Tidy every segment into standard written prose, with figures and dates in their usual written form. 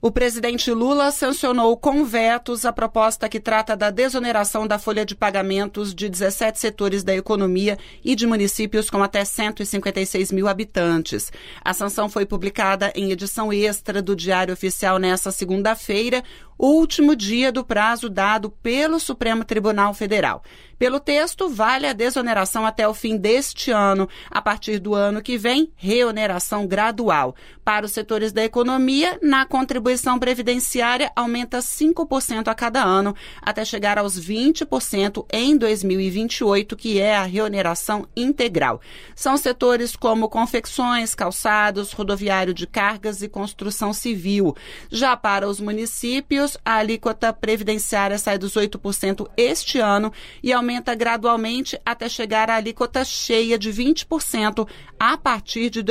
O presidente Lula sancionou com vetos a proposta que trata da desoneração da folha de pagamentos de 17 setores da economia e de municípios com até 156 mil habitantes. A sanção foi publicada em edição extra do Diário Oficial nesta segunda-feira, último dia do prazo dado pelo Supremo Tribunal Federal. Pelo texto, vale a desoneração até o fim deste ano. A partir do ano que vem, reoneração gradual. Para os setores da economia, na contribuição previdenciária aumenta 5% a cada ano, até chegar aos 20% em 2028, que é a reoneração integral. São setores como confecções, calçados, rodoviário de cargas e construção civil. Já para os municípios, a alíquota previdenciária sai dos 8% este ano e aumenta gradualmente até chegar à alíquota cheia de 20% a partir de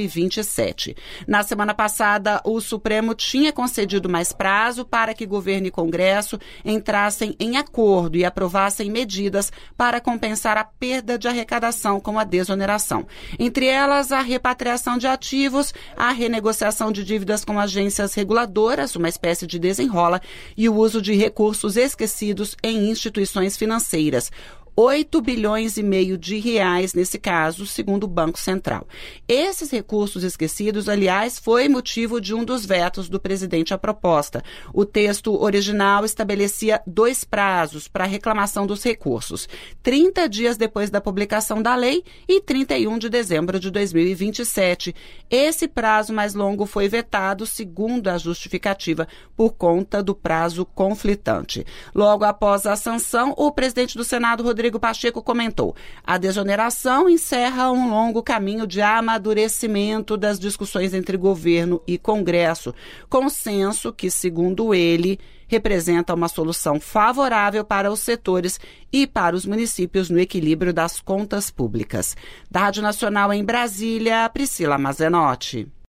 2027. Na semana passada, o Supremo tinha concedido mais prazo para que governo e Congresso entrassem em acordo e aprovassem medidas para compensar a perda de arrecadação com a desoneração. Entre elas, a repatriação de ativos, a renegociação de dívidas com agências reguladoras, uma espécie de desenrola, e o uso de recursos esquecidos em instituições financeiras. 8 bilhões e meio de reais nesse caso, segundo o Banco Central. Esses recursos esquecidos, aliás, foi motivo de um dos vetos do presidente à proposta. O texto original estabelecia 2 prazos para a reclamação dos recursos: 30 dias depois da publicação da lei e 31 de dezembro de 2027. Esse prazo mais longo foi vetado, segundo a justificativa, por conta do prazo conflitante. Logo após a sanção, o presidente do Senado, Rodrigo Pacheco, comentou: a desoneração encerra um longo caminho de amadurecimento das discussões entre governo e Congresso, consenso que, segundo ele, representa uma solução favorável para os setores e para os municípios no equilíbrio das contas públicas. Da Rádio Nacional em Brasília, Priscila Mazenotti.